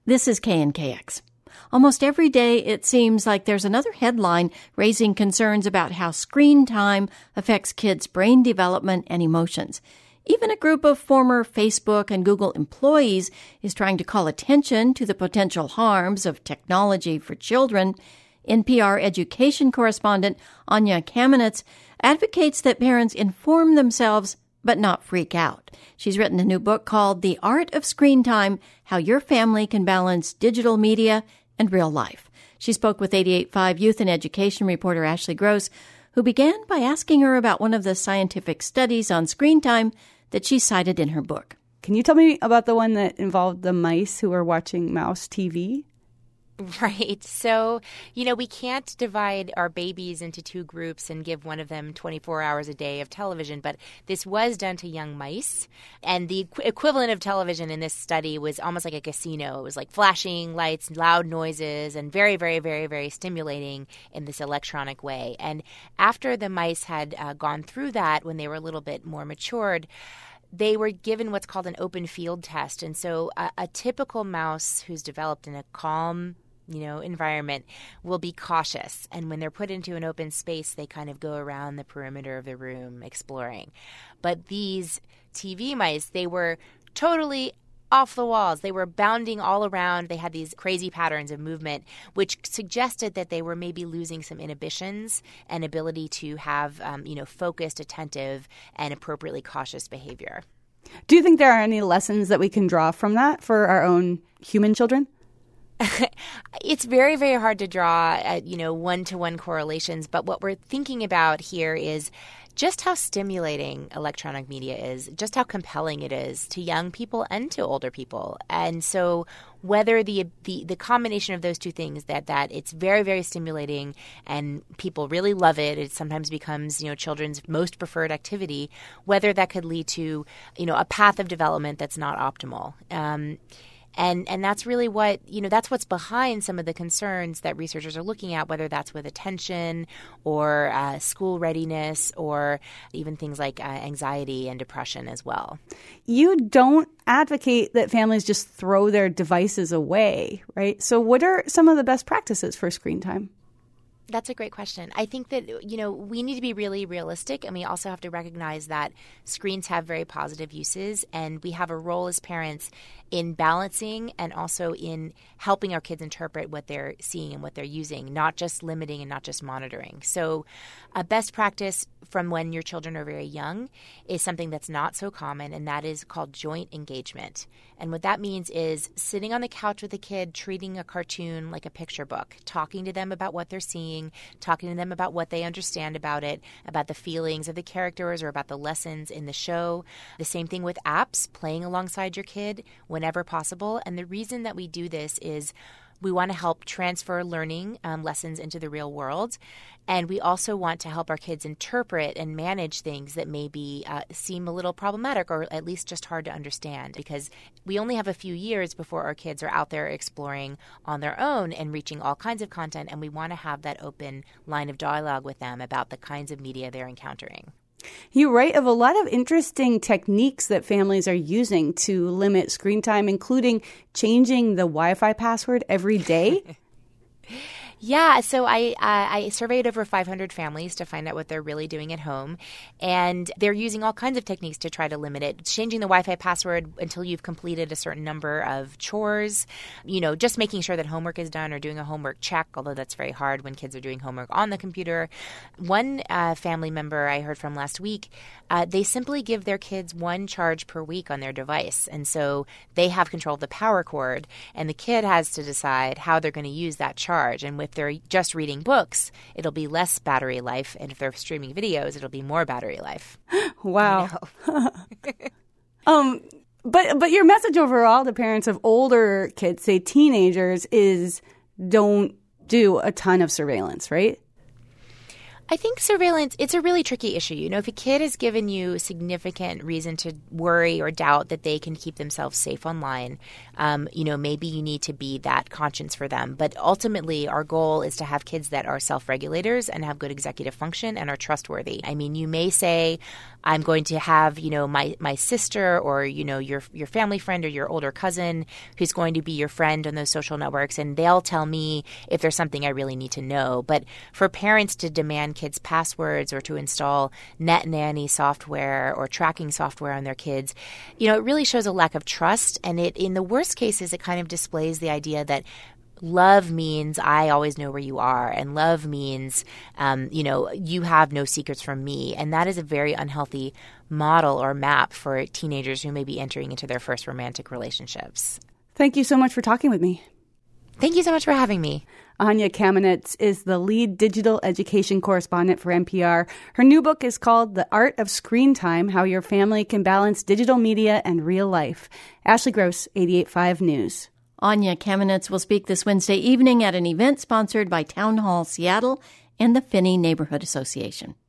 This is KNKX. Almost every day, it seems like there's another headline raising concerns about how screen time affects kids' brain development and emotions. Even a group of former Facebook and Google employees is trying to call attention to the potential harms of technology for children. NPR education correspondent Anya Kamenetz advocates that parents inform themselves but not freak out. She's written a new book called The Art of Screen Time, How Your Family Can Balance Digital Media and Real Life. She spoke with 88.5 Youth and Education reporter Ashley Gross, who began by asking her about one of the scientific studies on screen time that she cited in her book. Can you tell me about the one that involved the mice who were watching mouse TV? Right. So, we can't divide our babies into two groups and give one of them 24 hours a day of television, but this was done to young mice. And the equivalent of television in this study was almost like a casino. It was like flashing lights, loud noises, and very, very, very, very stimulating in this electronic way. And after the mice had gone through that, when they were a little bit more matured, they were given what's called an open field test. And so a typical mouse who's developed in a calm environment will be cautious. And when they're put into an open space, they kind of go around the perimeter of the room exploring. But these TV mice, they were totally off the walls. They were bounding all around. They had these crazy patterns of movement, which suggested that they were maybe losing some inhibitions and ability to have, focused, attentive, and appropriately cautious behavior. Do you think there are any lessons that we can draw from that for our own human children? It's very, very hard to draw, one-to-one correlations. But what we're thinking about here is just how stimulating electronic media is, just how compelling it is to young people and to older people. And so whether the combination of those two things, that it's very, very stimulating and people really love it, it sometimes becomes, children's most preferred activity, whether that could lead to, a path of development that's not optimal. And that's really what, that's what's behind some of the concerns that researchers are looking at, whether that's with attention or school readiness or even things like anxiety and depression as well. You don't advocate that families just throw their devices away, right? So what are some of the best practices for screen time? That's a great question. I think that, we need to be really realistic, and we also have to recognize that screens have very positive uses, and we have a role as parents in balancing and also in helping our kids interpret what they're seeing and what they're using, not just limiting and not just monitoring. So a best practice from when your children are very young is something that's not so common, and that is called joint engagement. And what that means is sitting on the couch with a kid, treating a cartoon like a picture book, talking to them about what they're seeing, talking to them about what they understand about it, about the feelings of the characters or about the lessons in the show. The same thing with apps, playing alongside your kid whenever possible. And the reason that we do this is we want to help transfer learning lessons into the real world. And we also want to help our kids interpret and manage things that maybe seem a little problematic or at least just hard to understand, because we only have a few years before our kids are out there exploring on their own and reaching all kinds of content. And we want to have that open line of dialogue with them about the kinds of media they're encountering. You write of a lot of interesting techniques that families are using to limit screen time, including changing the Wi-Fi password every day. Yeah, so I surveyed over 500 families to find out what they're really doing at home, and they're using all kinds of techniques to try to limit it. Changing the Wi-Fi password until you've completed a certain number of chores, just making sure that homework is done or doing a homework check, although that's very hard when kids are doing homework on the computer. One family member I heard from last week, they simply give their kids one charge per week on their device, and so they have control of the power cord, and the kid has to decide how they're going to use that charge. And if they're just reading books, it'll be less battery life. And if they're streaming videos, it'll be more battery life. Wow. But your message overall to parents of older kids, say teenagers, is don't do a ton of surveillance, right? I think surveillance, it's a really tricky issue. If a kid has given you significant reason to worry or doubt that they can keep themselves safe online, maybe you need to be that conscience for them. But ultimately, our goal is to have kids that are self-regulators and have good executive function and are trustworthy. I mean, you may say, I'm going to have, my sister or, your family friend or your older cousin who's going to be your friend on those social networks, and they'll tell me if there's something I really need to know. But for parents to demand kids' passwords or to install Net Nanny software or tracking software on their kids, it really shows a lack of trust. And in the worst cases, it kind of displays the idea that love means I always know where you are, and love means, you have no secrets from me. And that is a very unhealthy model or map for teenagers who may be entering into their first romantic relationships. Thank you so much for talking with me. Thank you so much for having me. Anya Kamenetz is the lead digital education correspondent for NPR. Her new book is called The Art of Screen Time, How Your Family Can Balance Digital Media and Real Life. Ashley Gross, 88.5 News. Anya Kamenetz will speak this Wednesday evening at an event sponsored by Town Hall Seattle and the Finney Neighborhood Association.